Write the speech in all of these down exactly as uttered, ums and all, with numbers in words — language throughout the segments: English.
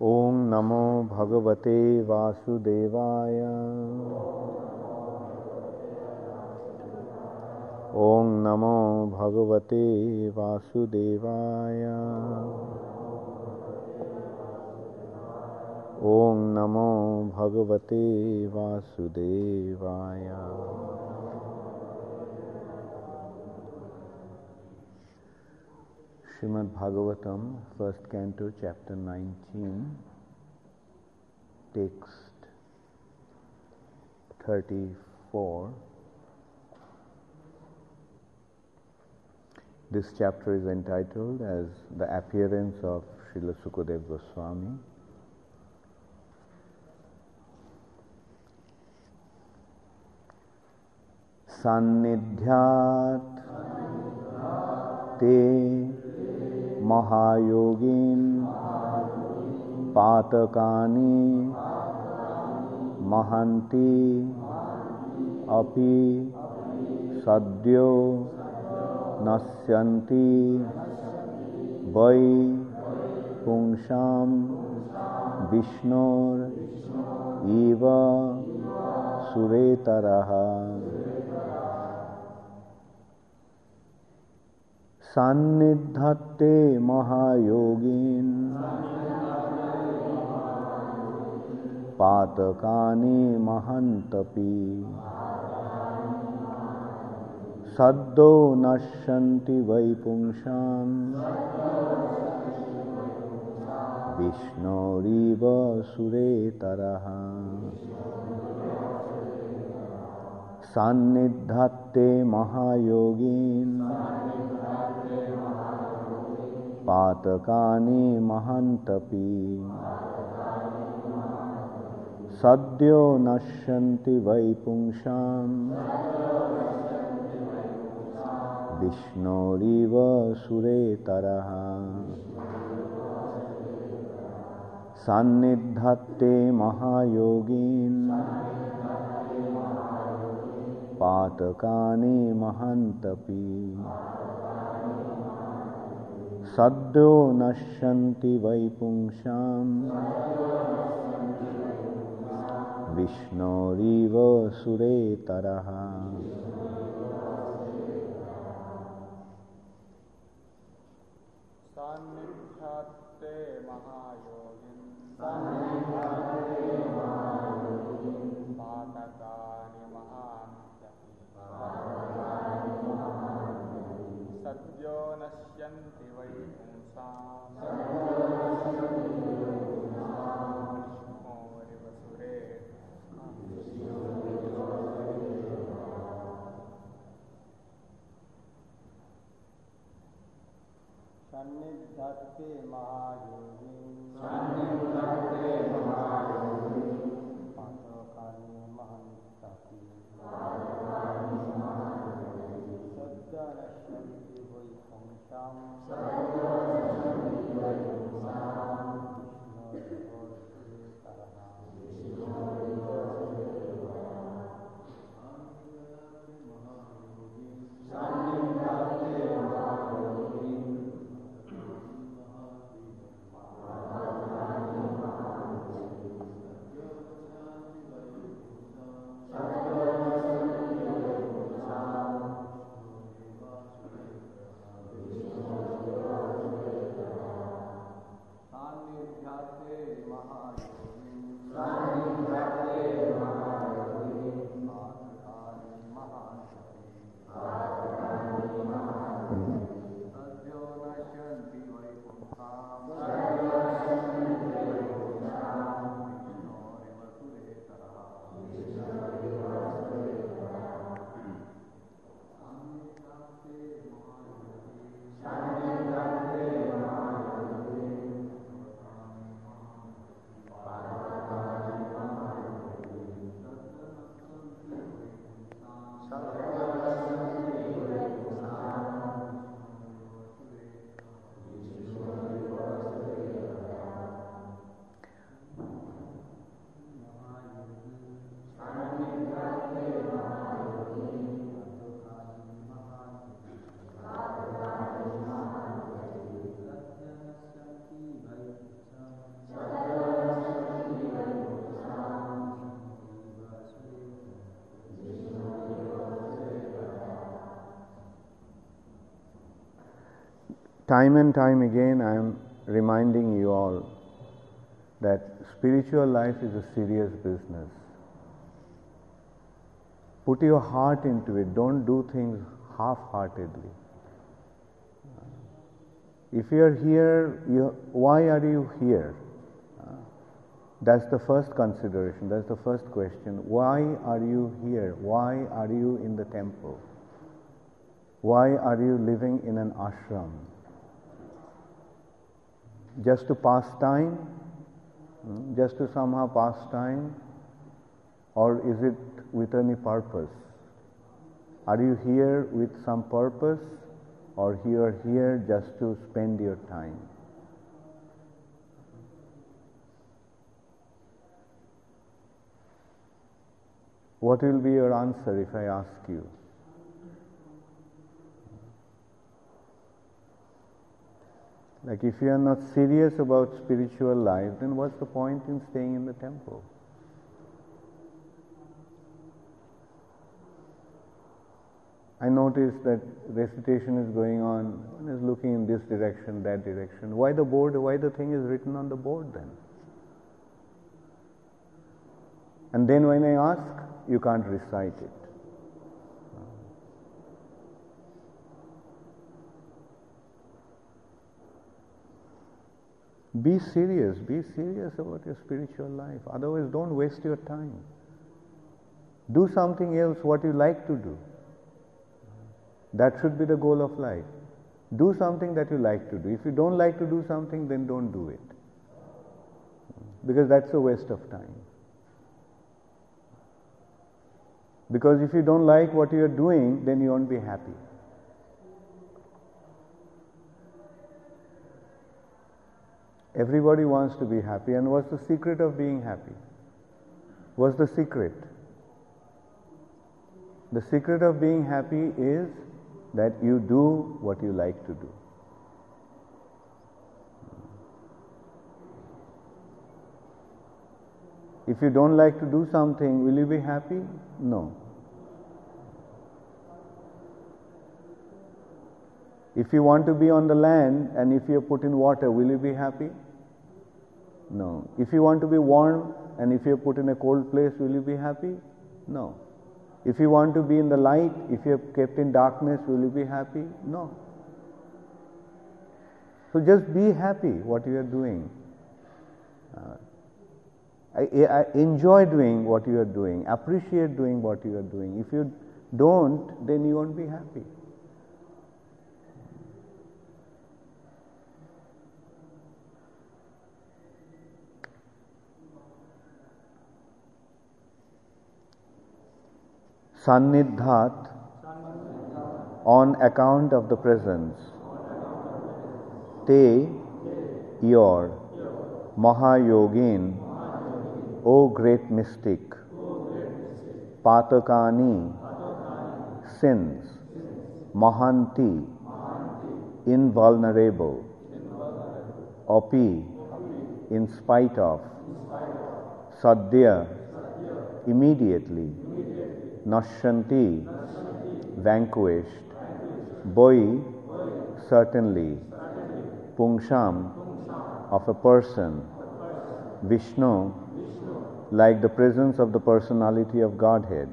ओम नमो भगवते वासुदेवाय। ओम नमो भगवते वासुदेवाय। ओम नमो भगवते वासुदेवाय। Srimad Bhagavatam, first canto, chapter nineteen, text thirty-four. This chapter is entitled as The Appearance of Srila Sukadeva Goswami. Sannidhyat te Mahayogin Patakani Mahanti Api Sadyo Nasyanti Vai Pungsham Vishnor Eva Suretaraha. Sannidhate Mahayogin Patakani Mahantapi Saddo Nashyanti Vaipungsham Vishnoriva Suretaraha. Sannidhate Mahayogin Patakani Mahantapi Sadyo Nashyanti Vaipungsham Vishnoriva Suretaraha. Sannidhate Mahayogin Patakani Mahantapi Sadyo Nashyanti Vaipungsham Vishnoriva Suretaraha. Sannidhate Mahayogin Sannidhate Mahayogin Patakani Mahantapi Sadyo Nashyanti Vaipungsham Vishnoriva Suretaraha. Sannidhate Mahayogin Sannidhate Mahayogin Patakani Mahantapi Sadya Nashyanti Vaipungsham time and time again I am reminding you all that spiritual life is a serious business. Put your heart into it. Don't do things half-heartedly. If you are here, you, why are you here? That's the first consideration. That's the first question. Why are you here? Why are you in the temple? Why are you living in an ashram? Just to pass time? Just to somehow pass time? Or is it with any purpose? Are you here with some purpose, or you are here just to spend your time? What will be your answer if I ask you? Like, if you are not serious about spiritual life, then what's the point in staying in the temple? I notice that recitation is going on, one is looking in this direction, that direction. Why the board, why the thing is written on the board then? And then when I ask, you can't recite it. Be serious, be serious about your spiritual life. Otherwise, don't waste your time. Do something else, what you like to do. That should be the goal of life. Do something that you like to do. If you don't like to do something, then don't do it. Because that's a waste of time. Because if you don't like what you are doing, then you won't be happy. Everybody wants to be happy. And what's the secret of being happy? What's the secret? The secret of being happy is that you do what you like to do. If you don't like to do something, will you be happy? No. If you want to be on the land and if you are put in water, will you be happy? No. If you want to be warm and if you are put in a cold place, will you be happy? No. If you want to be in the light, if you are kept in darkness, will you be happy? No. So just be happy what you are doing. Uh, I, I enjoy doing what you are doing. Appreciate doing what you are doing. If you don't, then you won't be happy. Sannidhat, on account of the presence. Te, your. Mahayogin, O great mystic. Patakani, sins. Mahanti, invulnerable. Api, in spite of. Sadhya, immediately. Nashyanti, vanquished. Boi, certainly. Pungsham, of a person. Vishnu, like the presence of the personality of Godhead.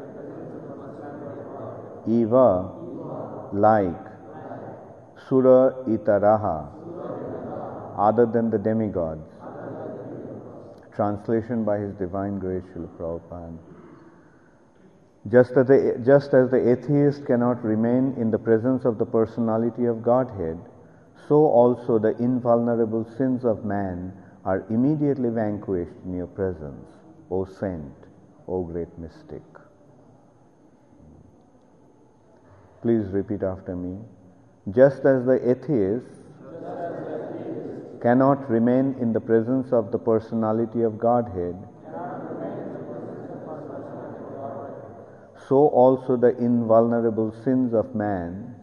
Eva, like. Sura itaraha, other than the demigods. Translation by His Divine Grace Srila Prabhupada. Just as, the, just as the atheist cannot remain in the presence of the personality of Godhead, so also the invulnerable sins of man are immediately vanquished in your presence, O Saint, O great mystic. Please repeat after me. Just as the atheist cannot remain in the presence of the personality of Godhead, so also the invulnerable sins of man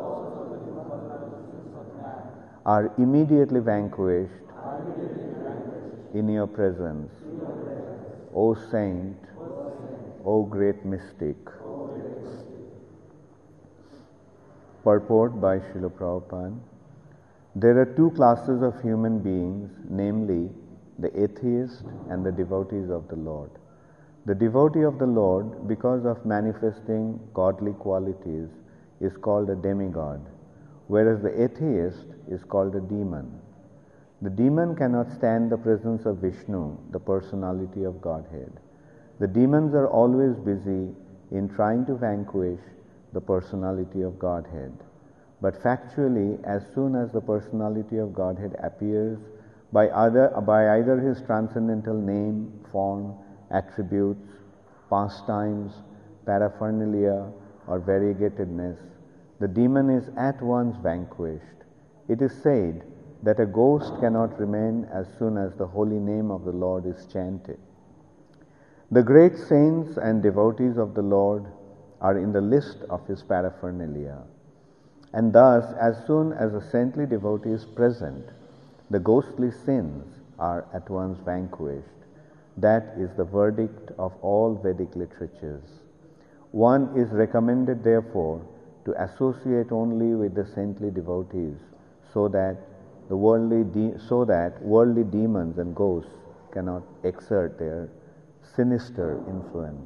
are immediately vanquished in your presence, O Saint, O great mystic. Purport by Srila Prabhupada. There are two classes of human beings, namely the atheist and the devotees of the Lord. The devotee of the Lord, because of manifesting godly qualities, is called a demigod, whereas the atheist is called a demon. The demon cannot stand the presence of Vishnu, the personality of Godhead. The demons are always busy in trying to vanquish the personality of Godhead. But factually, as soon as the personality of Godhead appears by either, by either his transcendental name, form, attributes, pastimes, paraphernalia, or variegatedness, the demon is at once vanquished. It is said that a ghost cannot remain as soon as the holy name of the Lord is chanted. The great saints and devotees of the Lord are in the list of his paraphernalia. And thus, as soon as a saintly devotee is present, the ghostly sins are at once vanquished. That is the verdict of all Vedic literatures. One is recommended, therefore, to associate only with the saintly devotees, so that the worldly de- so that worldly demons and ghosts cannot exert their sinister influence.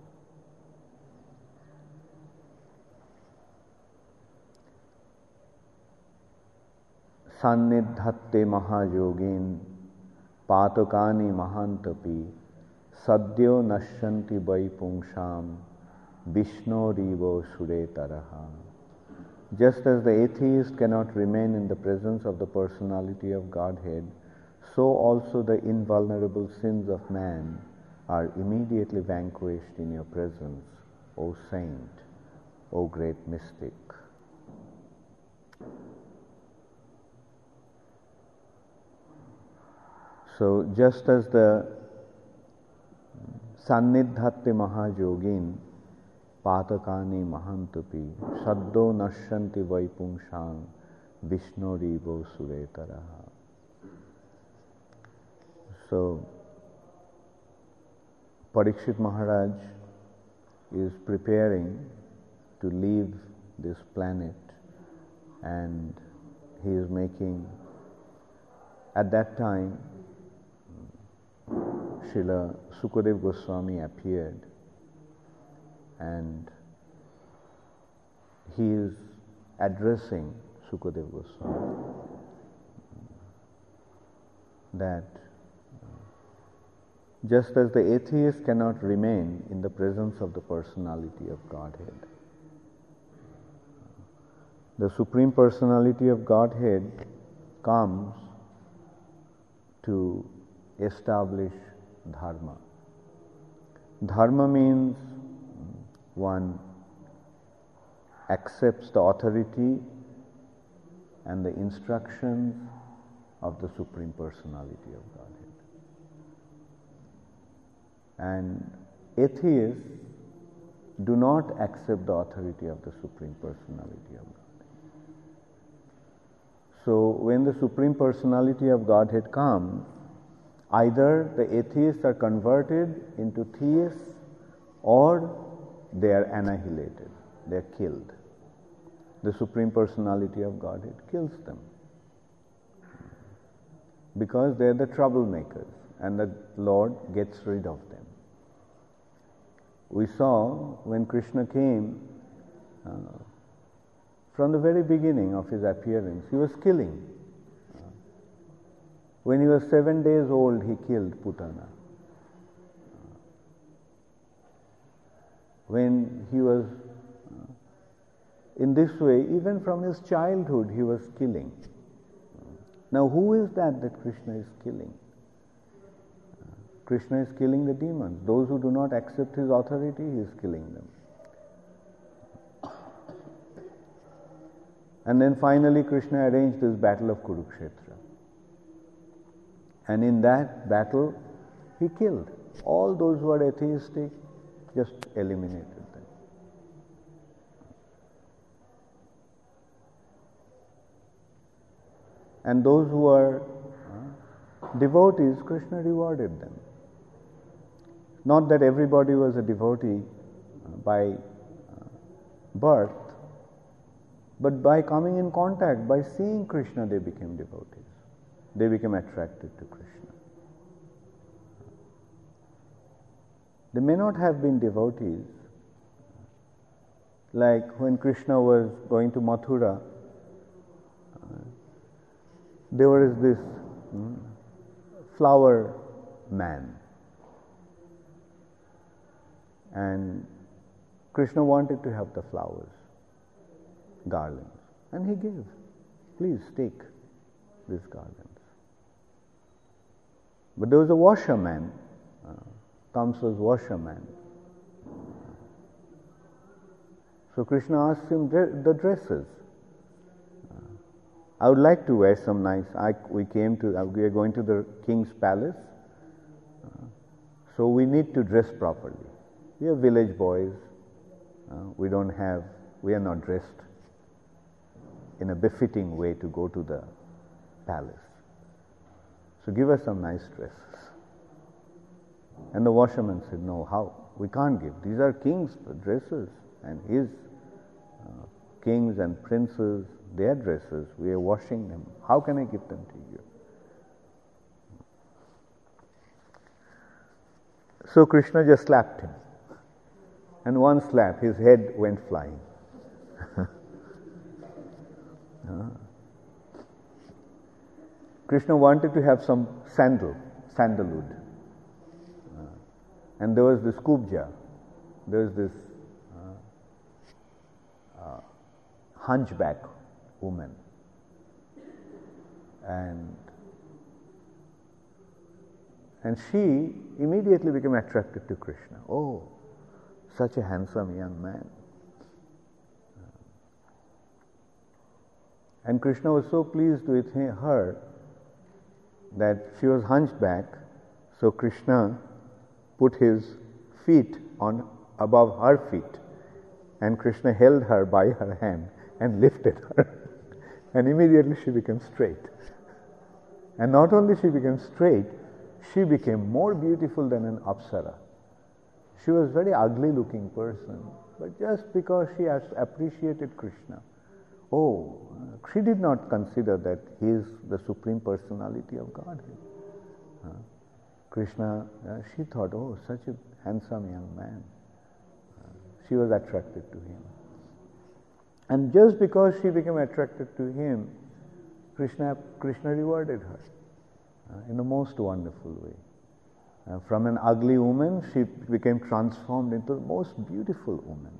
Sannidhatte mahayogin patakani mahantapi sadyo nashyanti vaipungsham vishnorivo suretaraha. Just as the atheist cannot remain in the presence of the personality of Godhead, so also the invulnerable sins of man are immediately vanquished in your presence, O saint, O great mystic. So just as the Sannidhatte mahayogin patakani mahantapi saddo nashyanti vaipungsham vishnorivo suretaraha. So Parikshit Maharaj is preparing to leave this planet, and he is making, at that time, Srila Sukadeva Goswami appeared, and he is addressing Sukadeva Goswami that just as the atheist cannot remain in the presence of the personality of Godhead, the Supreme Personality of Godhead comes to establish dharma. Dharma means one accepts the authority and the instructions of the Supreme Personality of Godhead. And atheists do not accept the authority of the Supreme Personality of Godhead. So when the Supreme Personality of Godhead comes, either the atheists are converted into theists or they are annihilated, they are killed. The Supreme Personality of Godhead kills them because they are the troublemakers, and the Lord gets rid of them. We saw when Krishna came, uh, from the very beginning of his appearance, he was killing. When he was seven days old, he killed Putana. When he was uh, in this way, even from his childhood, he was killing. Now, who is that that Krishna is killing? Krishna is killing the demons. Those who do not accept his authority, he is killing them. And then finally, Krishna arranged this battle of Kurukshetra. And in that battle, he killed all those who are atheistic, just eliminated them. And those who are uh, devotees, Krishna rewarded them. Not that everybody was a devotee uh, by uh, birth, But by coming in contact, by seeing Krishna, they became devotees. They became attracted to Krishna. They may not have been devotees. Like when Krishna was going to Mathura, uh, there was this mm, flower man. And Krishna wanted to have the flowers, garlands. And he gave. Please take these garlands. But there was a washerman, uh, Kamsa's washerman. So Krishna asked him the dresses. Uh, I would like to wear some nice. I, we came to. Uh, we are going to the king's palace, uh, so we need to dress properly. We are village boys. Uh, we don't have. We are not dressed in a befitting way to go to the palace. So give us some nice dresses. And the washerman said, "No, how? We can't give. These are king's dresses, and his uh, kings and princes, their dresses. We are washing them. How can I give them to you?" So Krishna just slapped him. And one slap, his head went flying. uh. Krishna wanted to have some sandal, sandalwood. Uh, and there was this kubja, there was this uh, uh, hunchback woman. And, and she immediately became attracted to Krishna. Oh, such a handsome young man. And Krishna was so pleased with her that she was hunchback, so Krishna put his feet on above her feet, and Krishna held her by her hand and lifted her, and immediately she became straight. And not only she became straight, she became more beautiful than an apsara. She was a very ugly looking person, but just because she has appreciated Krishna, oh, she did not consider that he is the Supreme Personality of Godhead. Uh, Krishna, uh, she thought, oh, such a handsome young man. Uh, she was attracted to him. And just because she became attracted to him, Krishna, Krishna rewarded her uh, in the most wonderful way. Uh, from an ugly woman, she became transformed into the most beautiful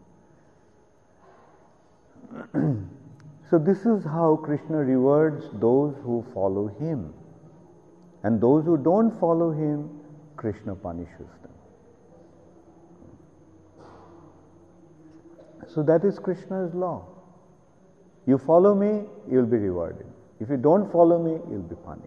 woman. So this is how Krishna rewards those who follow him. And those who don't follow him, Krishna punishes them. So that is Krishna's law. You follow me, you will be rewarded. If you don't follow me, you will be punished.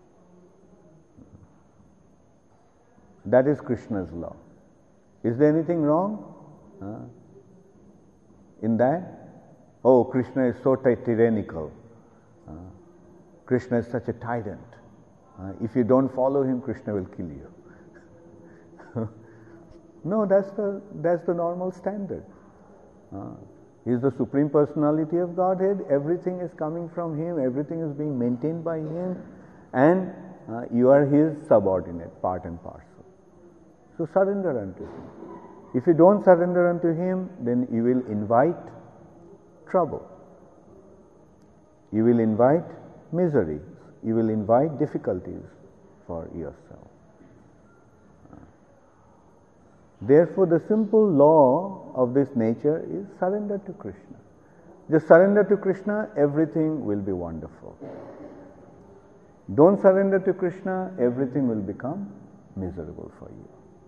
That is Krishna's law. Is there anything wrong uh, in that? Oh, Krishna is so tyrannical. Uh, Krishna is such a tyrant. Uh, if you don't follow him, Krishna will kill you. No, that's the that's the normal standard. Uh, he is the Supreme Personality of Godhead. Everything is coming from him. Everything is being maintained by him, and uh, you are his subordinate, part and parcel. So surrender unto him. If you don't surrender unto him, then you will invite trouble. You will invite miseries. You will invite difficulties for yourself. Therefore, the simple law of this nature is surrender to Krishna. Just surrender to Krishna, everything will be wonderful. Don't surrender to Krishna, everything will become miserable for you.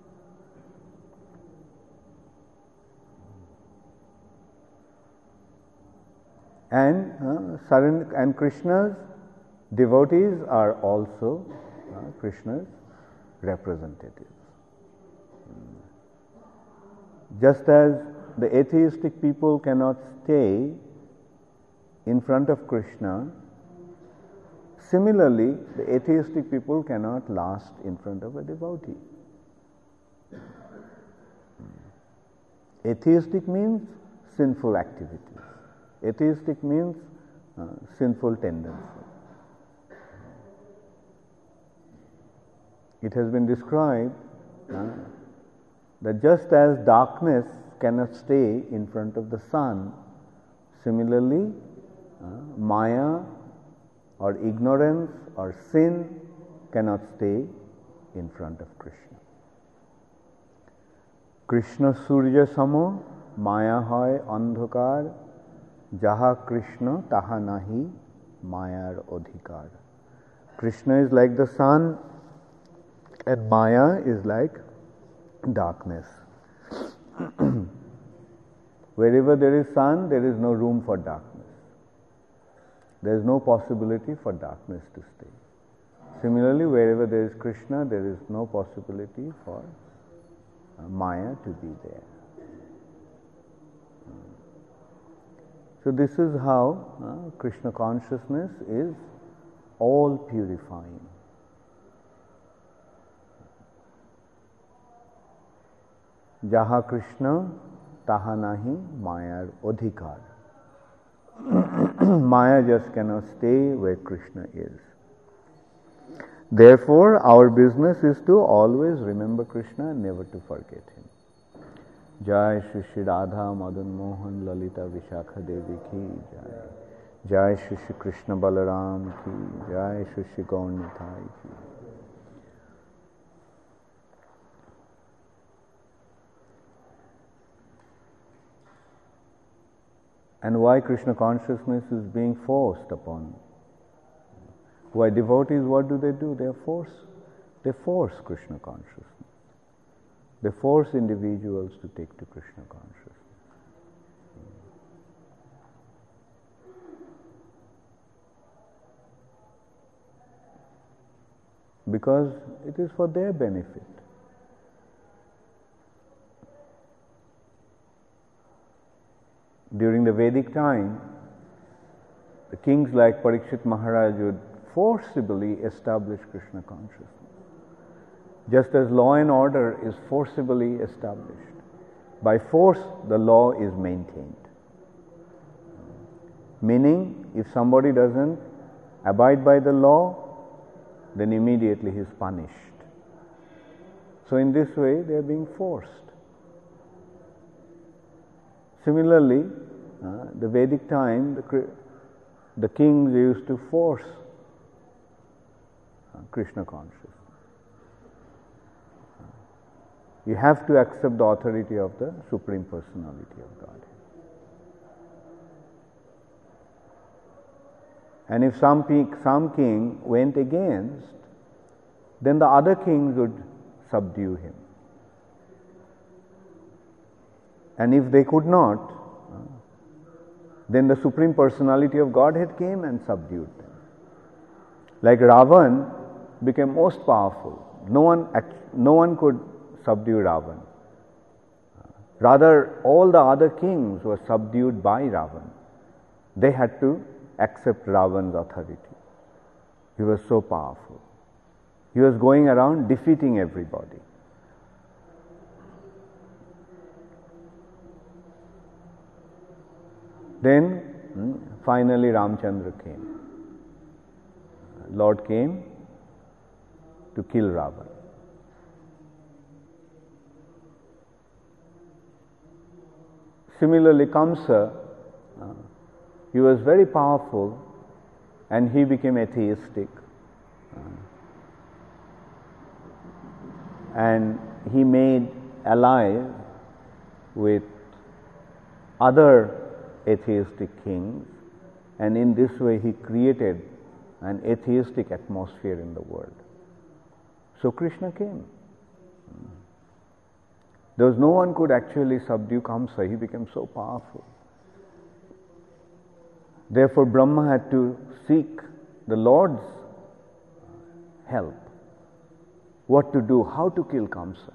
And uh, surrender, and Krishna's devotees are also uh, Krishna's representatives. Just as the atheistic people cannot stay in front of Krishna, similarly, the atheistic people cannot last in front of a devotee. Atheistic means sinful activities. Atheistic means uh, sinful tendency. It has been described uh, that just as darkness cannot stay in front of the sun, similarly, uh, Maya or ignorance or sin cannot stay in front of Krishna. Krishna Surya Samo, Maya hoy andhakar, Jaha Krishna taha nahi Mayar odhikar. Krishna is like the sun and Maya is like darkness. Wherever there is sun, there is no room for darkness. There is no possibility for darkness to stay. Similarly, wherever there is Krishna, there is no possibility for uh, Maya to be there. So this is how uh, Krishna consciousness is all purifying. Jaha Krishna taha nahi Mayar odhikar. Maya just cannot stay where Krishna is. Therefore, our business is to always remember Krishna and never to forget him. Jai Shri Shri Radha Madan Mohan Lalita Vishakha Devi ki Jai. Jai Shri Shri Krishna Balaram ki Jai. Shri Shri Gaur Nitai ki. And why Krishna consciousness is being forced upon? Why devotees, what do they do? They force, they force Krishna consciousness. They force individuals to take to Krishna consciousness. Because it is for their benefit. During the Vedic time, the kings like Parikshit Maharaj would forcibly establish Krishna consciousness. Just as law and order is forcibly established. By force, the law is maintained. Meaning, if somebody doesn't abide by the law, then immediately he is punished. So in this way, they are being forced. Similarly, uh, the Vedic time, the, the kings used to force uh, Krishna consciousness. You have to accept the authority of the Supreme Personality of Godhead. And if some, peak, some king went against, then the other kings would subdue him. And if they could not, then the Supreme Personality of Godhead came and subdued them. Like Ravan became most powerful. No one, no one could subdue Ravan. Rather, all the other kings were subdued by Ravan. They had to accept Ravan's authority. He was so powerful. He was going around defeating everybody. Then hmm, finally Ramchandra came. Lord came to kill Ravan. Similarly, Kamsa, uh, he was very powerful and he became atheistic. Uh, and he made allies with other atheistic kings, and in this way he created an atheistic atmosphere in the world. So Krishna came. There was no one could actually subdue Kamsa. He became so powerful. Therefore Brahma had to seek the Lord's help. What to do, how to kill Kamsa.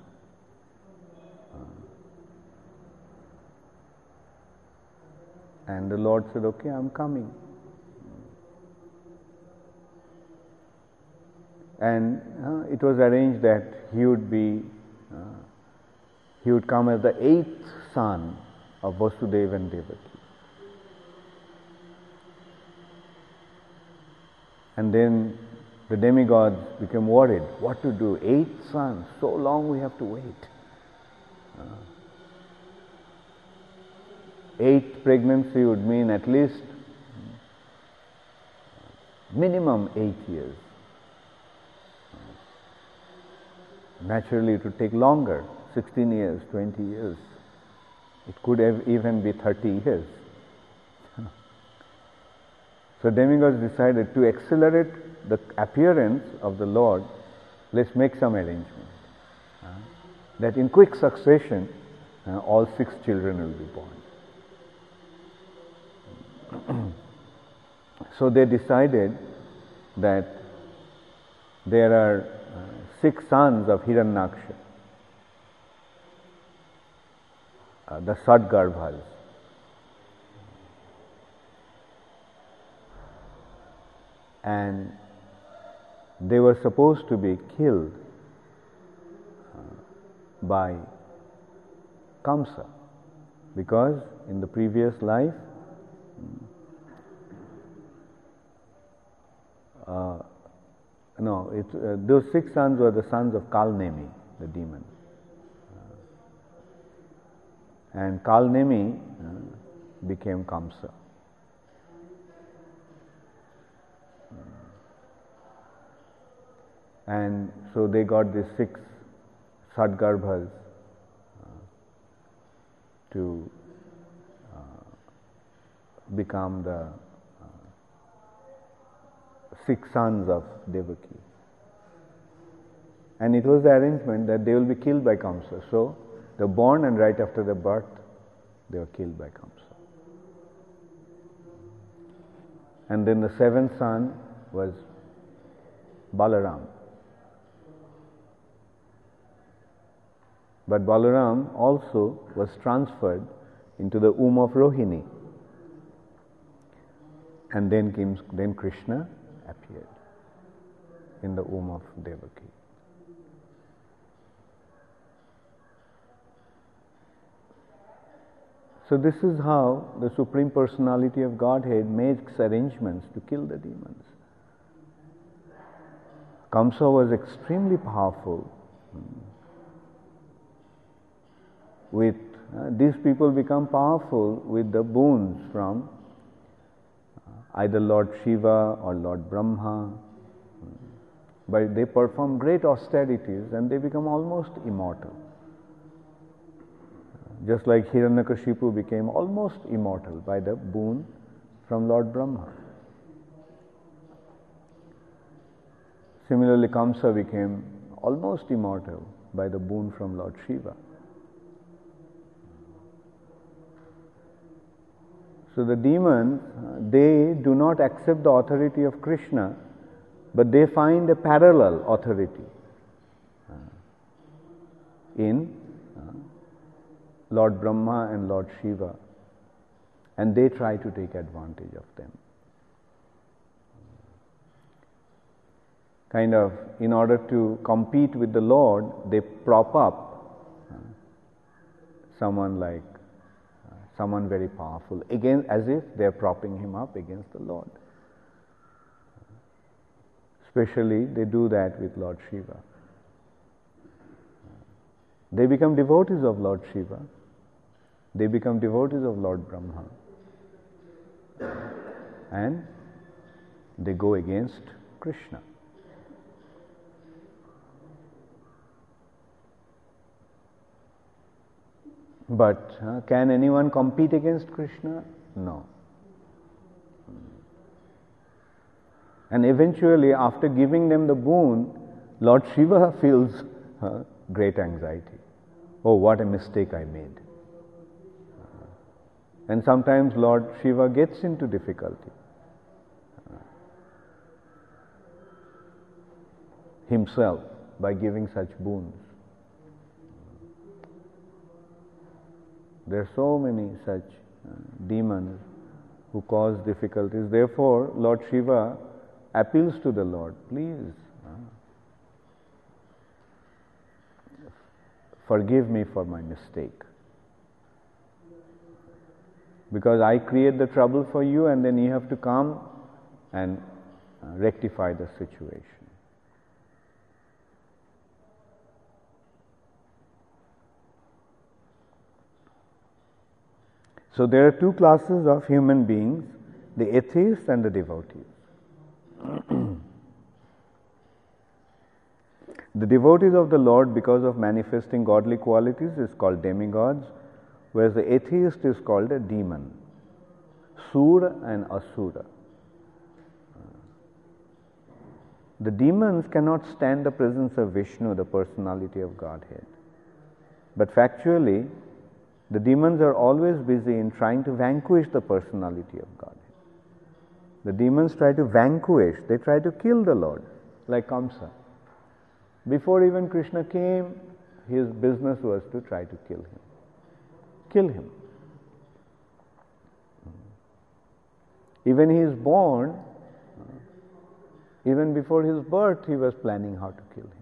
And the Lord said, okay, I'm coming. And uh, it was arranged that he would be, uh, he would come as the eighth son of Vasudeva and Devaki. And then the demigods became worried. What to do? Eight sons, so long we have to wait. Uh, eight pregnancy would mean at least minimum eight years. Naturally, it would take longer, sixteen years, twenty years. It could have even be thirty years. So demigods decided to accelerate the appearance of the Lord. Let's make some arrangement uh, that in quick succession uh, all six children will be born. So they decided that there are uh, six sons of Hiranyaksha, uh, the Sadgarbhas. And they were supposed to be killed uh, by Kamsa, because in the previous life uh, no, it, uh, those six sons were the sons of Kalnemi, the demon. Uh, and Kalnemi uh, became Kamsa. And so they got these six Sadgarbhas uh, to uh, become the uh, six sons of Devaki. And it was the arrangement that they will be killed by Kamsa. So they were born, and right after the birth, they were killed by Kamsa. And then the seventh son was Balaram. But Balaram also was transferred into the womb of Rohini. And then came, then Krishna appeared in the womb of Devaki. So this is how the Supreme Personality of Godhead makes arrangements to kill the demons. Kamsa was extremely powerful. With uh, these people become powerful with the boons from uh, either Lord Shiva or Lord Brahma. But they perform great austerities and they become almost immortal. Just like Hiranyakashipu became almost immortal by the boon from Lord Brahma. Similarly, Kamsa became almost immortal by the boon from Lord Shiva. So the demons, uh, they do not accept the authority of Krishna, but they find a parallel authority uh, in uh, Lord Brahma and Lord Shiva, and they try to take advantage of them. Kind of, in order to compete with the Lord, they prop up uh, someone like someone very powerful, again as if they are propping him up against the Lord. Especially they do that with Lord Shiva. They become devotees of Lord Shiva. They become devotees of Lord Brahma. And they go against Krishna. But uh, can anyone compete against Krishna? No. And eventually, after giving them the boon, Lord Shiva feels uh, great anxiety. Oh, what a mistake I made. Uh, and sometimes Lord Shiva gets into difficulty. Uh, himself by giving such boons. There are so many such uh, demons who cause difficulties. Therefore, Lord Shiva appeals to the Lord, please uh, forgive me for my mistake. Because I create the trouble for you and then you have to come and uh, rectify the situation. So there are two classes of human beings, the atheists and the devotees. The devotees of the Lord, because of manifesting godly qualities, is called demigods, whereas the atheist is called a demon, Sura and Asura. The demons cannot stand the presence of Vishnu, the personality of Godhead. But factually, the demons are always busy in trying to vanquish the personality of Godhead. The demons try to vanquish, they try to kill the Lord, like Kamsa. Before even Krishna came, his business was to try to kill him. Kill him. Even he is born, even before his birth, he was planning how to kill him.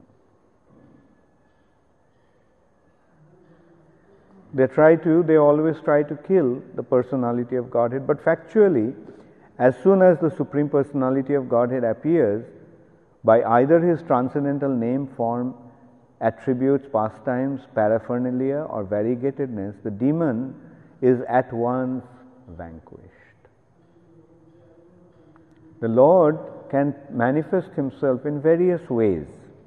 They try to, they always try to kill the personality of Godhead, but factually, as soon as the Supreme Personality of Godhead appears, by either his transcendental name, form, attributes, pastimes, paraphernalia, or variegatedness, the demon is at once vanquished. The Lord can manifest himself in various ways.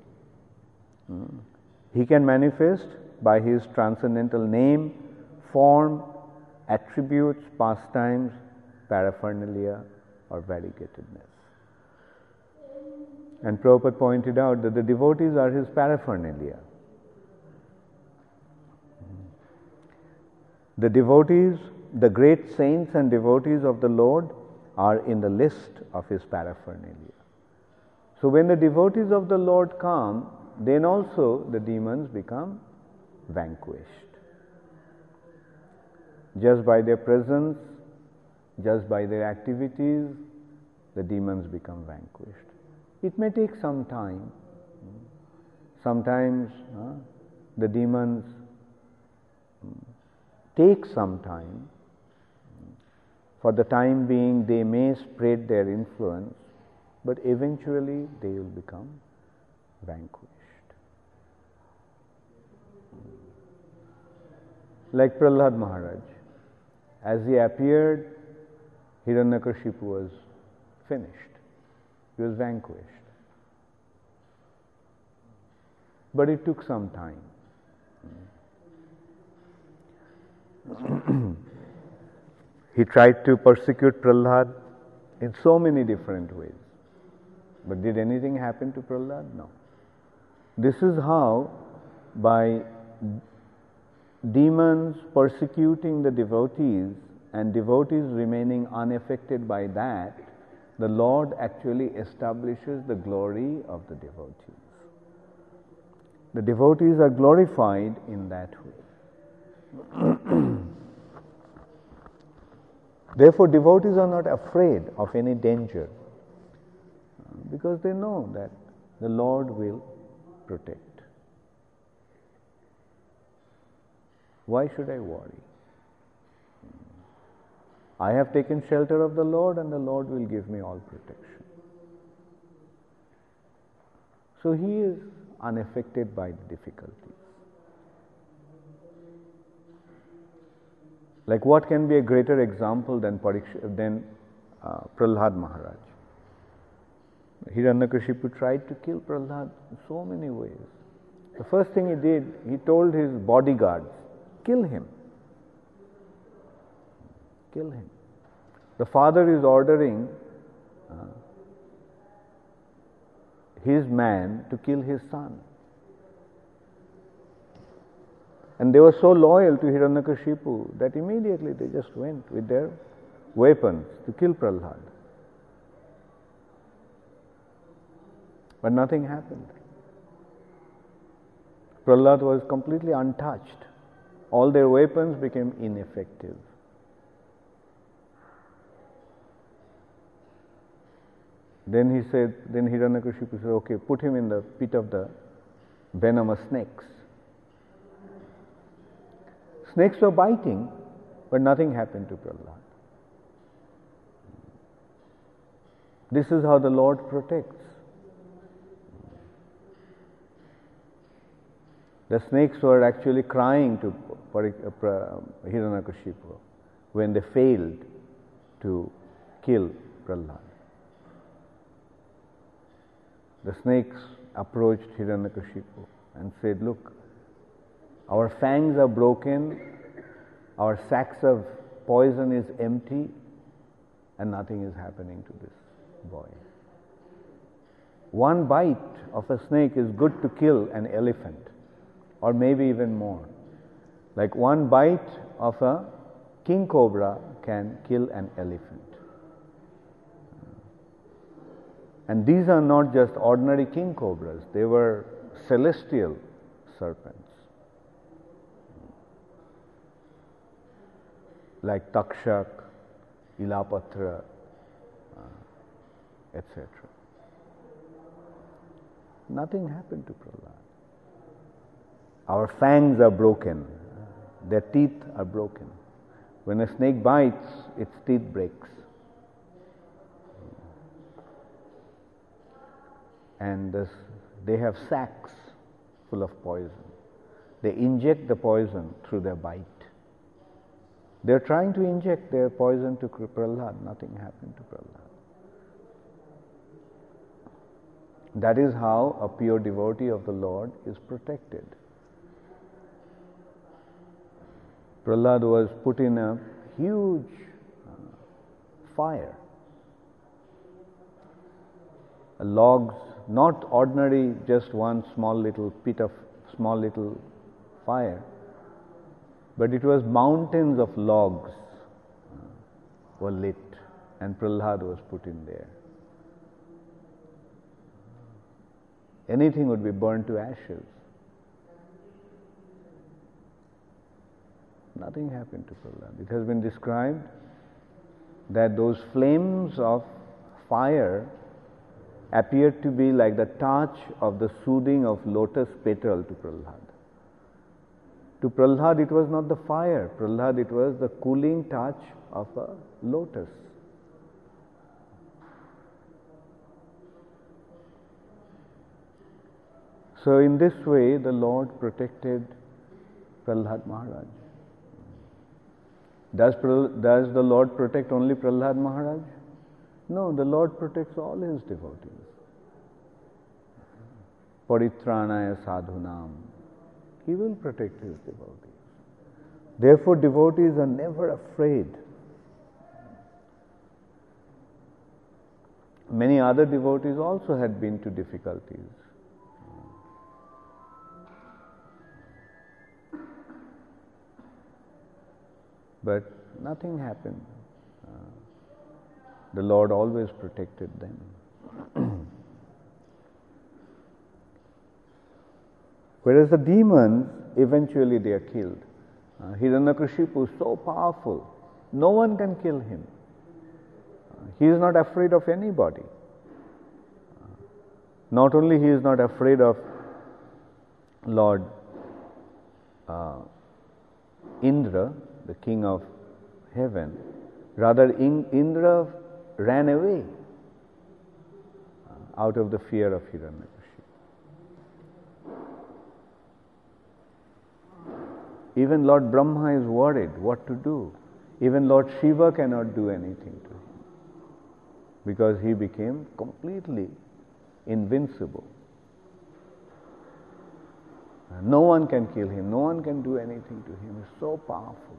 He can manifest by his transcendental name, form, attributes, pastimes, paraphernalia, or variegatedness. And Prabhupada pointed out that the devotees are his paraphernalia. The devotees, the great saints and devotees of the Lord are in the list of his paraphernalia. So when the devotees of the Lord come, then also the demons become vanquished. Just by their presence, just by their activities, the demons become vanquished. It may take some time. Sometimes uh, the demons take some time. For the time being, they may spread their influence, but eventually they will become vanquished. Like Prahlad Maharaj, as he appeared, Hiranyakashipu was finished. He was vanquished. But it took some time. He tried to persecute Prahlad in so many different ways. But did anything happen to Prahlad? No. This is how, by demons persecuting the devotees and devotees remaining unaffected by that, the Lord actually establishes the glory of the devotees. The devotees are glorified in that way. Therefore, devotees are not afraid of any danger because they know that the Lord will protect. Why should I worry? I have taken shelter of the Lord, and the Lord will give me all protection. So he is unaffected by the difficulties. Like what can be a greater example than Pariksha, than uh, Prahlad Maharaj? Hiranyakashipu tried to kill Prahlad in so many ways. The first thing he did, he told his bodyguards, kill him. Kill him. The father is ordering uh, his man to kill his son. And they were so loyal to Hiranyakashipu that immediately they just went with their weapons to kill Prahlad. But nothing happened. Prahlad was completely untouched. All their weapons became ineffective. Then he said, then Hiranyakashipu said, okay, put him in the pit of the venomous snakes. Snakes were biting, but nothing happened to Prahlad. This is how the Lord protects. The snakes were actually crying to Hiranyakashipu when they failed to kill Prahlad. The snakes approached Hiranyakashipu and said, "Look, our fangs are broken, our sacks of poison is empty, and nothing is happening to this boy. One bite of a snake is good to kill an elephant, or maybe even more. Like one bite of a king cobra can kill an elephant. And these are not just ordinary king cobras, they were celestial serpents. Like Takshak, Ilapatra, uh, et cetera. Nothing happened to Prahlad. Our fangs are broken, their teeth are broken. When a snake bites, its teeth breaks. And this, they have sacks full of poison. They inject the poison through their bite. They're trying to inject their poison to Prahlad. Nothing happened to Prahlad. That is how a pure devotee of the Lord is protected. Prahlad was put in a huge uh, fire. Logs, not ordinary, just one small little pit of small little fire, but it was mountains of logs uh, were lit, and Prahlad was put in there. Anything would be burned to ashes. Nothing happened to Prahlad. It has been described that those flames of fire appeared to be like the touch of the soothing of lotus petal to Prahlad. To Prahlad it was not the fire, Prahlad it was the cooling touch of a lotus. So in this way the Lord protected Prahlad Maharaj. Does, does the Lord protect only Prahlad Maharaj? No, the Lord protects all His devotees. Paritranaya sadhunam. He will protect His devotees. Therefore, devotees are never afraid. Many other devotees also had been to difficulties. But nothing happened. Uh, the Lord always protected them. Whereas the demons, eventually they are killed. Uh, Hiranyakashipu is so powerful, no one can kill him. Uh, he is not afraid of anybody. Uh, not only he is not afraid of Lord uh, Indra, the king of heaven, rather Indra ran away uh, out of the fear of Hiranyakashipu. Even Lord Brahma is worried what to do. Even Lord Shiva cannot do anything to him because he became completely invincible. No one can kill him, no one can do anything to him. He's so powerful.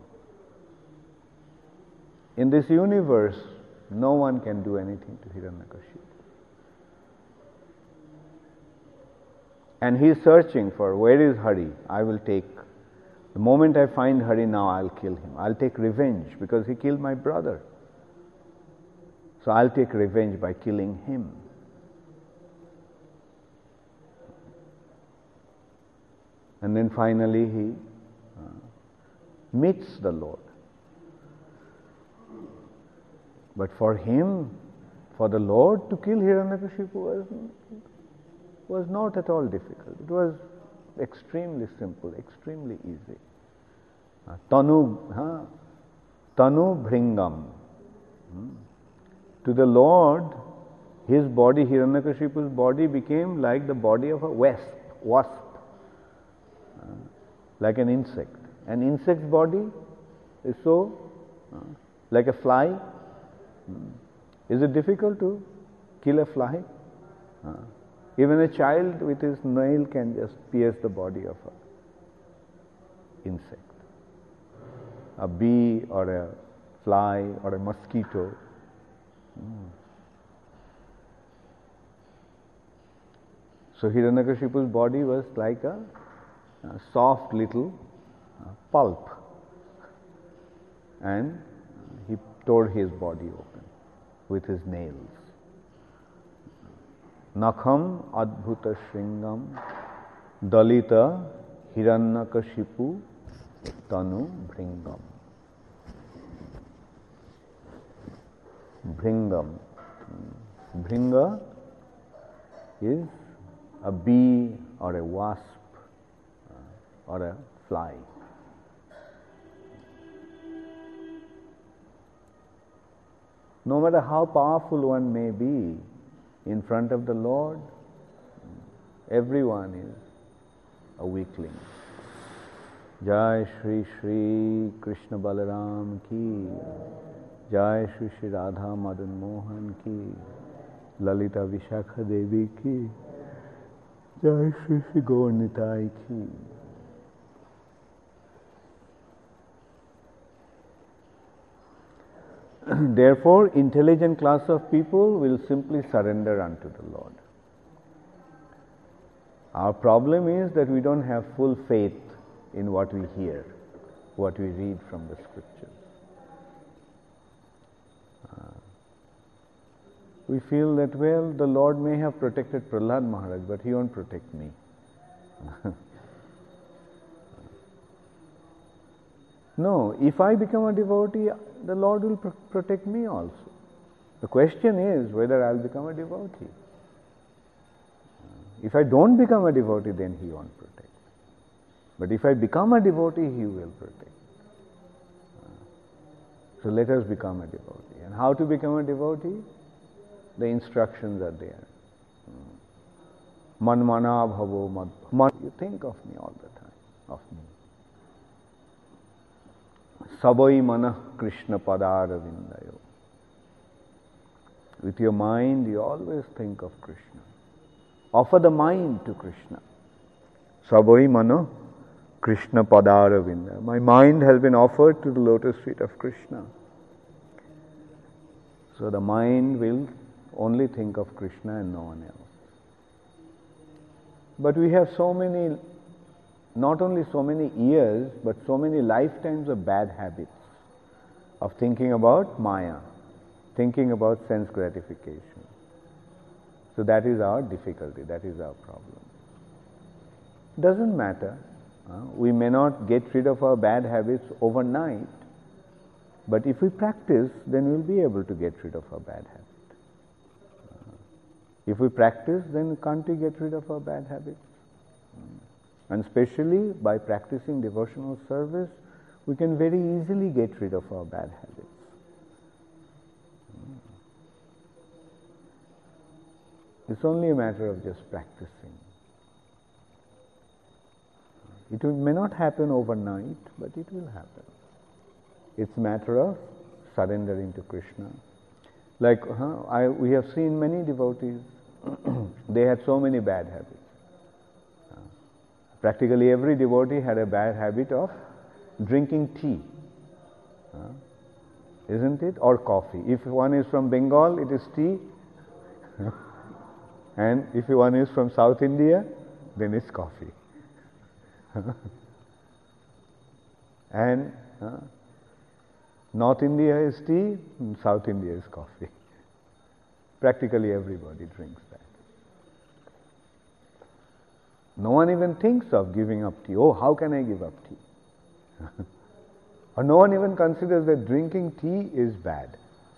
In this universe, no one can do anything to Hiranyakashipu. And he is searching for, where is Hari? I will take. The moment I find Hari now, I'll kill him. I'll take revenge because he killed my brother. So I'll take revenge by killing him. And then finally he uh, meets the Lord. But for him, for the Lord to kill Hiranyakashipu was, was not at all difficult. It was extremely simple, extremely easy. Uh, tanu, huh? Tanu bhringam. Hmm. To the Lord, His body, Hiranyakashipu's body, became like the body of a wasp, wasp, uh, like an insect. An insect's body is so uh, like a fly. Hmm. Is it difficult to kill a fly? Uh, even a child with his nail can just pierce the body of an insect. A bee or a fly or a mosquito. Hmm. So Hiranyakashipu's body was like a, a soft little uh, pulp, and he tore his body open with his nails. Nakham adbhuta shringam dalita Hiranyakashipu tanu bhringam. Bhringam. Bhringa is a bee or a wasp uh, or a fly. No matter how powerful one may be in front of the Lord, everyone is a weakling. Jai Shri Shri Krishna Balaram ki, Jai Shri Shri Radha Madan Mohan ki, Lalita Vishakha Devi ki, Jai Shri Shri Gaur Nitai ki. Therefore, intelligent class of people will simply surrender unto the Lord. Our problem is that we don't have full faith in what we hear, what we read from the scriptures. Uh, we feel that, well, the Lord may have protected Prahlad Maharaj, but he won't protect me. No, if I become a devotee, the Lord will pr- protect me also. The question is whether I'll become a devotee. If I don't become a devotee, then he won't protect. But if I become a devotee, he will protect. So let us become a devotee. And how to become a devotee? The instructions are there. Man mana bhavo mad. Man, you think of me all the time, of me. Sabai manah Krishna padara vindayo. With your mind, you always think of Krishna. Offer the mind to Krishna. Sabai manah Krishna padara vindayo. My mind has been offered to the lotus feet of Krishna. So the mind will only think of Krishna and no one else. But we have so many, not only so many years, but so many lifetimes of bad habits of thinking about Maya, thinking about sense gratification. So that is our difficulty, that is our problem. Doesn't matter. Uh, we may not get rid of our bad habits overnight, but if we practice, then we'll be able to get rid of our bad habits. If we practice, then can't we get rid of our bad habits? And especially by practicing devotional service, we can very easily get rid of our bad habits. It's only a matter of just practicing. It may not happen overnight, but it will happen. It's a matter of surrendering to Krishna. Like huh, I, we have seen many devotees, they had so many bad habits. Uh, practically every devotee had a bad habit of drinking tea, uh, isn't it? Or coffee. If one is from Bengal, it is tea. And if one is from South India, then it's coffee. And uh, North India is tea, South India is coffee. Practically everybody drinks that. No one even thinks of giving up tea. Oh, how can I give up tea? Or no one even considers that drinking tea is bad.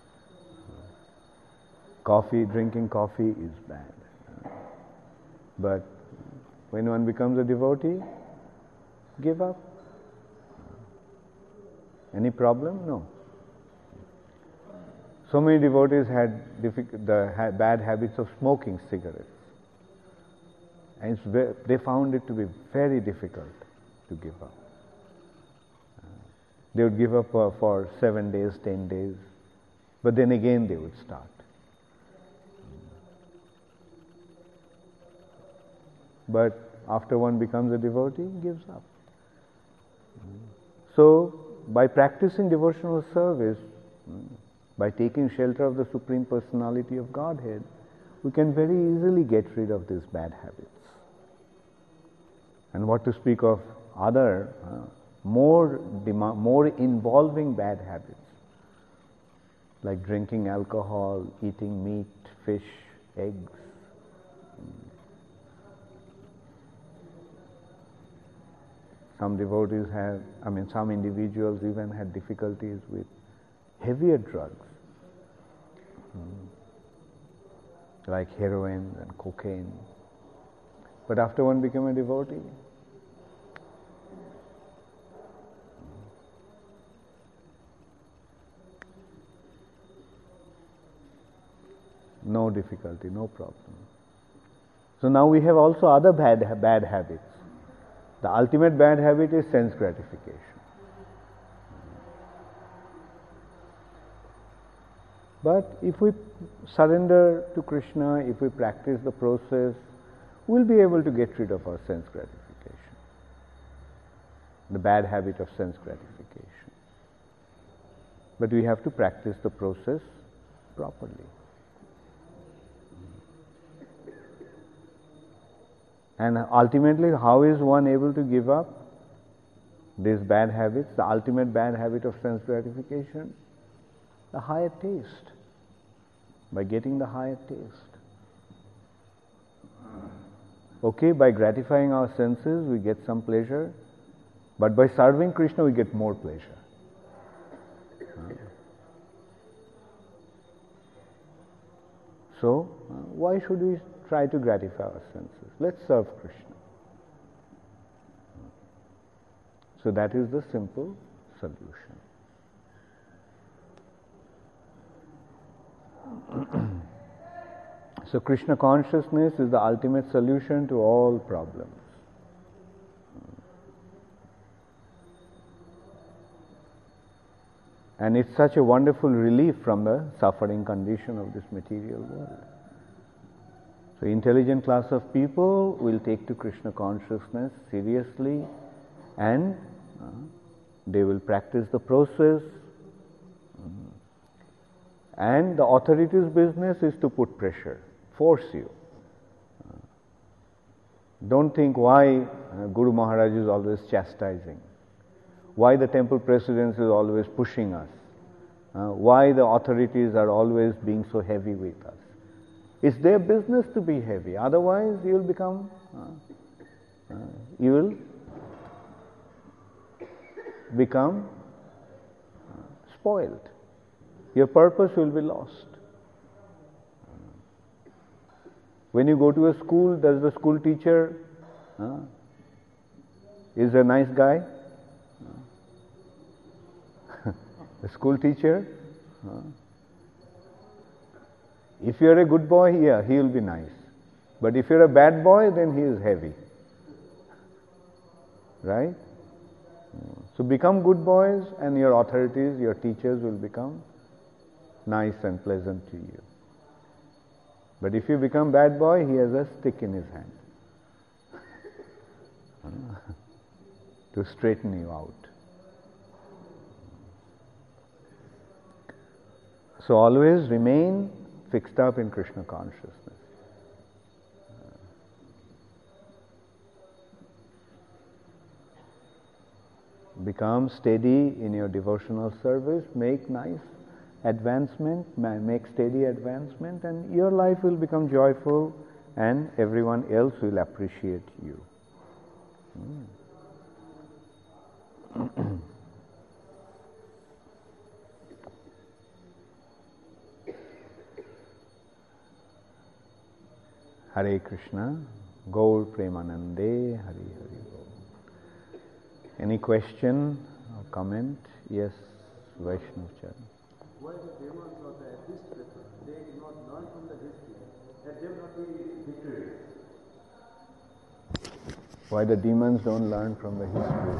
Coffee, drinking coffee is bad. But when one becomes a devotee, give up. Any problem? No. So many devotees had difficult, the ha- bad habits of smoking cigarettes. And it's ve- they found it to be very difficult to give up. Uh, they would give up uh, for seven days, ten days, but then again they would start. But after one becomes a devotee, gives up. So, by practicing devotional service, by taking shelter of the Supreme Personality of Godhead, we can very easily get rid of these bad habits. And what to speak of other, uh, more, dem- more involving bad habits, like drinking alcohol, eating meat, fish, eggs. Some devotees have, I mean, some individuals even had difficulties with heavier drugs, mm, like heroin and cocaine. But after one became a devotee, no difficulty, no problem. So now we have also other bad, bad habits. The ultimate bad habit is sense gratification. But if we surrender to Krishna, if we practice the process, we'll be able to get rid of our sense gratification, the bad habit of sense gratification. But we have to practice the process properly. And ultimately, how is one able to give up these bad habits, the ultimate bad habit of sense gratification? The higher taste. By getting the higher taste. Okay, by gratifying our senses, we get some pleasure, but by serving Krishna, we get more pleasure. So, uh, why should we try to gratify our senses? Let's serve Krishna. So that is the simple solution. So Krishna consciousness is the ultimate solution to all problems. And it's such a wonderful relief from the suffering condition of this material world. So intelligent class of people will take to Krishna consciousness seriously, and uh, they will practice the process. Mm. And the authority's business is to put pressure, force you. Uh, don't think why uh, Guru Maharaj is always chastising, why the temple presidents is always pushing us, uh, why the authorities are always being so heavy with us. It's their business to be heavy, otherwise you will become, uh, uh, you will become uh, spoiled. Your purpose will be lost. When you go to a school, does the school teacher uh, is a nice guy? The school teacher, uh, if you're a good boy, yeah, he will be nice. But if you're a bad boy, then he is heavy. Right? So become good boys, and your authorities, your teachers will become nice and pleasant to you. But if you become bad boy, he has a stick in his hand to straighten you out. So always remain fixed up in Krishna consciousness. Become steady in your devotional service, make nice advancement, make steady advancement, and your life will become joyful and everyone else will appreciate you. Mm. Hare Krishna, Gaur Premanande, Hari Hari Gaur. Any question or comment? Yes, Vaishnav Charan. Why the demons of the them not be victorious? Why the demons don't learn from the history?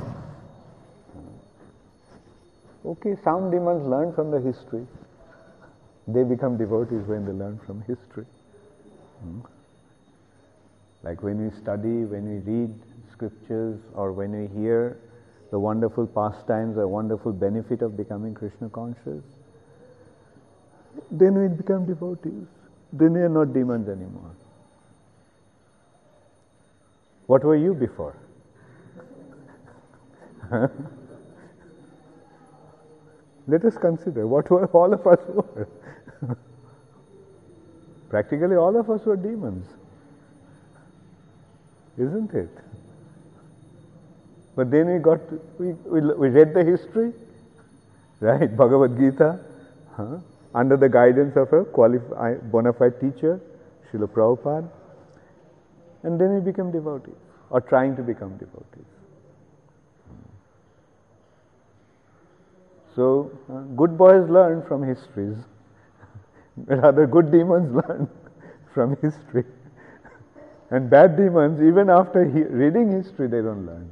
Okay, some demons learn from the history. They become devotees when they learn from history. Hmm. Like when we study, when we read scriptures, or when we hear the wonderful pastimes, the wonderful benefit of becoming Krishna conscious, then we become devotees. Then we are not demons anymore. What were you before? Let us consider what were all of us were. Practically all of us were demons. Isn't it? But then we got, to, we, we, we read the history, right? Bhagavad Gita, huh? Under the guidance of a qualified, bona fide teacher, Srila Prabhupada, and then we became devotees, or trying to become devotees. So, uh, good boys learn from histories, rather good demons learn from history. And bad demons, even after he, reading history, they don't learn.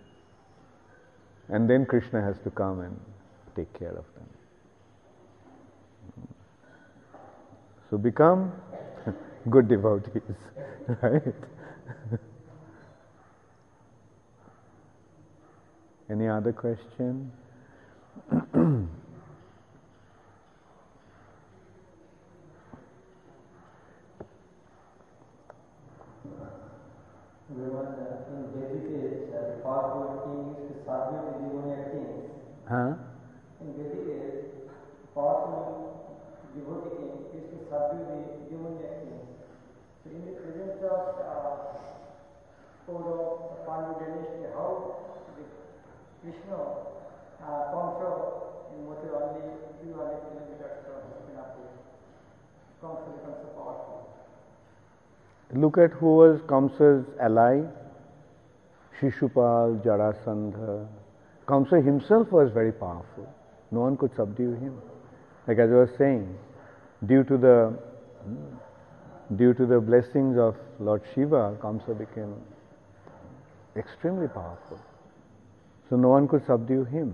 And then Krishna has to come and take care of them. So become good devotees, right? Any other question? In Vedic age, the powerful king used to subdue the demoniac kings. Huh? In Vedic age, powerful devotee king used to subdue the demoniac kings. So in the presence of uh, Kaurav, Pandu dynasty, how the Krishna uh, control in Mathura only few hundred kilometers from Hastinapur. Kamsa becomes so powerful. Look at who was Kamsa's ally. Shishupal, Jarasandha. Kamsa himself was very powerful. No one could subdue him. Like as I was saying, due to the due to the blessings of Lord Shiva, Kamsa became extremely powerful. So no one could subdue him.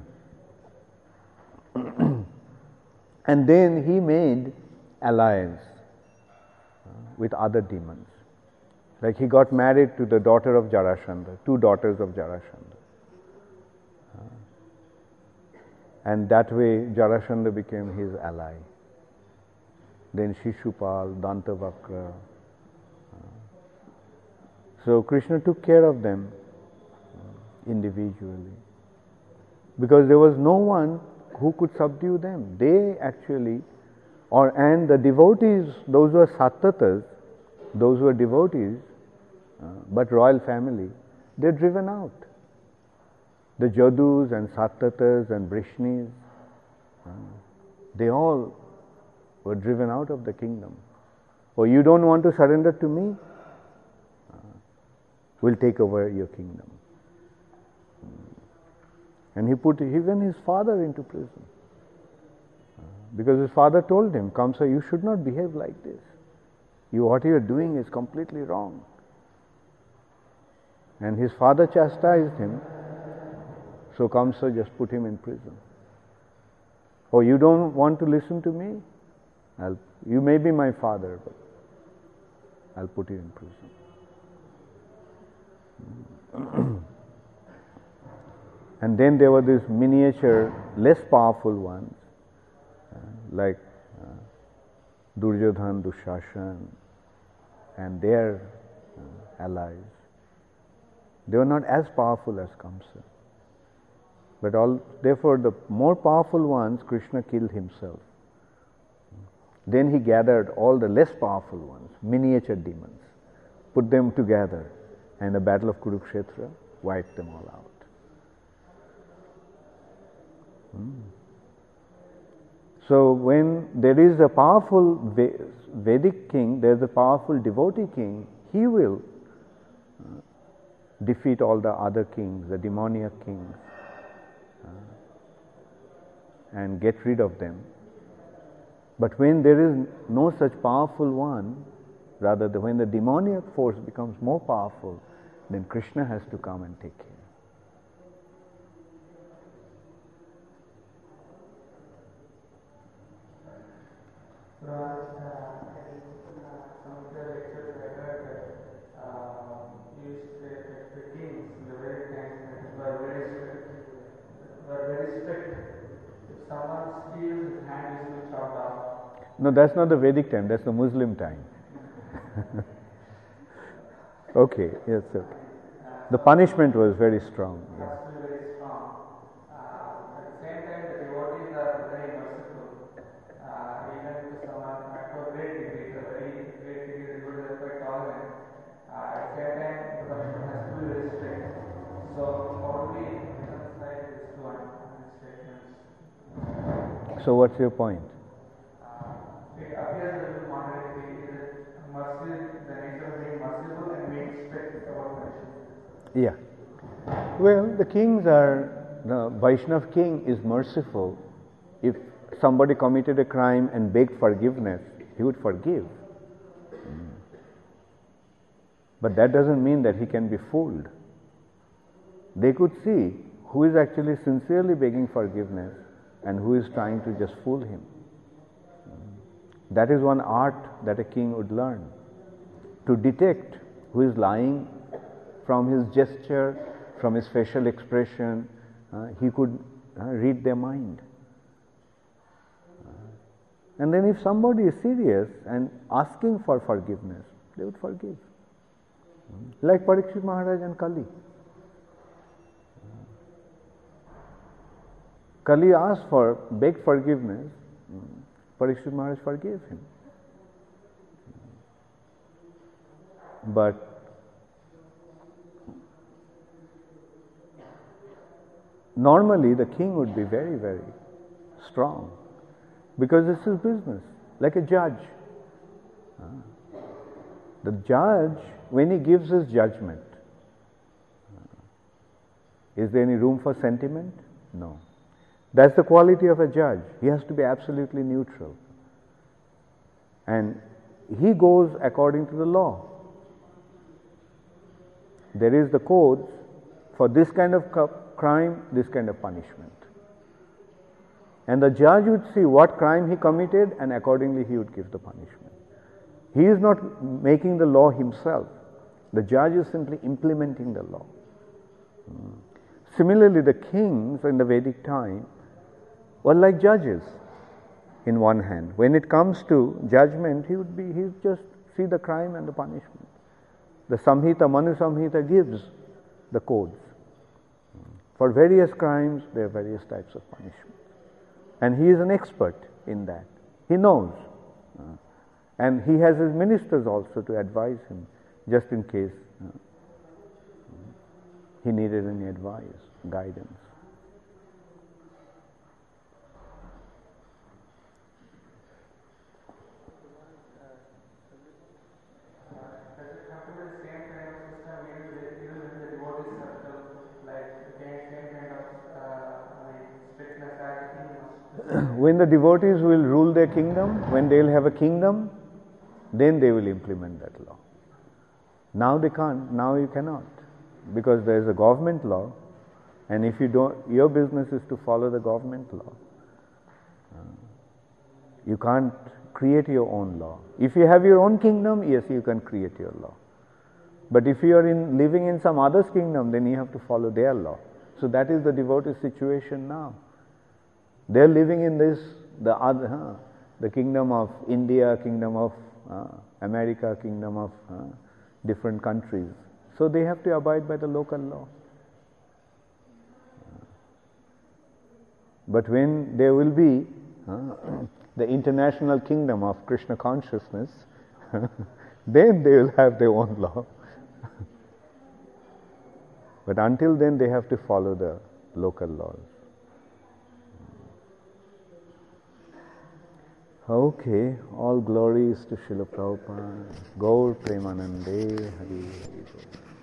And then he made alliance with other demons. Like he got married to the daughter of Jarasandha, two daughters of Jarasandha. And that way Jarasandha became his ally. Then Shishupal, Dantavakra. So Krishna took care of them individually. Because there was no one who could subdue them. They actually, or and the devotees, those who are sattvatas, those who are devotees, uh, but royal family, they're driven out. The Jadus and Sattvatas and Vrishnis, uh, they all were driven out of the kingdom. Oh, you don't want to surrender to me? Uh, we'll take over your kingdom. And he put even his father into prison. Uh, because his father told him, Kamsa, you should not behave like this. You, what you are doing is completely wrong. And his father chastised him, so Kamsa just put him in prison. Oh, you don't want to listen to me? I'll, you may be my father, but I'll put you in prison. And then there were these miniature, less powerful ones, uh, like uh, Duryodhan, Dushashan, and their uh, allies. They were not as powerful as Kamsa. But all, therefore, the more powerful ones, Krishna killed himself. Then he gathered all the less powerful ones, miniature demons, put them together, and the battle of Kurukshetra wiped them all out. Hmm. So when there is a powerful Vedic king, there is a powerful devotee king, he will uh, defeat all the other kings, the demoniac kings, uh, and get rid of them. But when there is no such powerful one, Rather, the, when the demoniac force becomes more powerful, then Krishna has to come and take care. No, that's not the Vedic time, that's the Muslim time. Okay, yes, okay. The punishment was very strong. Yeah. Very strong. Uh, at the same time, the devotees are very merciful. Uh, even to someone to a great degree, to a very great degree, the devotees are quite tolerant. Uh, at the same time, the punishment has to be very strict. So, only different side is to one statements. So, what's your point? It appears that the moderate is mercy, the nature of being merciful and being strict about punishment. Yeah. Well, the kings are, the Vaishnav king is merciful. If somebody committed a crime and begged forgiveness, he would forgive. But that doesn't mean that he can be fooled. They could see who is actually sincerely begging forgiveness and who is trying to just fool him. That is one art that a king would learn, to detect who is lying from his gesture, from his facial expression. Uh, he could uh, read their mind. Uh, and then if somebody is serious and asking for forgiveness, they would forgive. Like Parikshit Maharaj and Kali. Kali asked for, begged forgiveness. Parikshit Maharaj forgave him. But normally the king would be very, very strong because this is business, like a judge. The judge, when he gives his judgment, is there any room for sentiment? No. That's the quality of a judge. He has to be absolutely neutral. And he goes according to the law. There is the codes for this kind of crime, this kind of punishment. And the judge would see what crime he committed and accordingly he would give the punishment. He is not making the law himself. The judge is simply implementing the law. Hmm. Similarly, the kings in the Vedic time were like judges in one hand. When it comes to judgment, he would be, he would just see the crime and the punishment. The Samhita, Manu Samhita gives the codes. For various crimes, there are various types of punishment. And he is an expert in that. He knows. Uh, and he has his ministers also to advise him, just in case uh, he needed any advice, guidance. When the devotees will rule their kingdom, when they will have a kingdom, then they will implement that law. Now they can't, now you cannot, because there is a government law, and if you don't, your business is to follow the government law. Uh, you can't create your own law. If you have your own kingdom, yes, you can create your law. But if you are in, living in some other's kingdom, then you have to follow their law. So that is the devotee situation now. They are living in this, the other, huh, the kingdom of India, kingdom of uh, America, kingdom of uh, different countries. So they have to abide by the local law. But when there will be uh, the international kingdom of Krishna consciousness, then they will have their own law. But until then, they have to follow the local laws. Okay, all glories to Srila Prabhupada. Gaur Premanande Hari Hari.